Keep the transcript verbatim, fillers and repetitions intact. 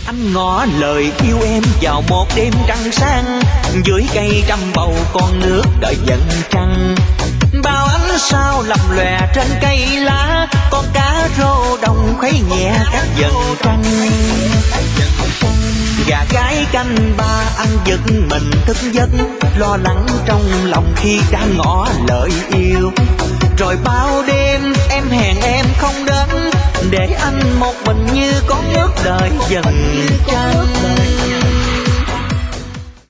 Anh ngỏ lời yêu em vào một đêm trăng sáng, dưới cây trăm bầu con nước đợi dần trăng. Bao ánh sao lập lòe trên cây lá, con cá rô đồng khuấy nhẹ các dần trăng. Gà gái canh ba ăn giật mình thức giấc, lo lắng trong lòng khi đang ngỏ lời yêu. Rồi bao đêm em hẹn em không đến, để anh một mình như con nước đợi dần trăng.